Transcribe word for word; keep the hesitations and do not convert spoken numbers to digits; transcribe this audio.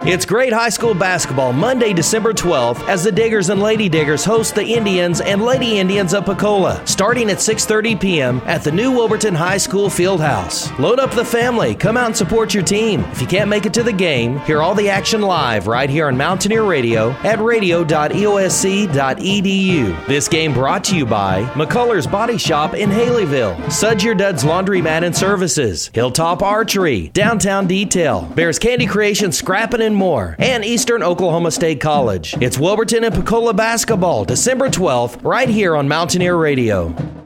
It's great high school basketball Monday, December twelfth, as the Diggers and Lady Diggers host the Indians and Lady Indians of Pecola, starting at six thirty p.m. at the new Wilburton High School Fieldhouse. Load up the family. Come out and support your team. If you can't make it to the game, hear all the action live right here on Mountaineer Radio at radio dot e o s c dot e d u. This game brought to you by McCullers Body Shop in Haleyville, Sudger Duds Laundromat and Services, Hilltop Archery, Downtown Detail, Bears Candy Creation, Scrappin' and more, and Eastern Oklahoma State College. It's Wilburton and Pecola basketball, December twelfth, right here on Mountaineer Radio.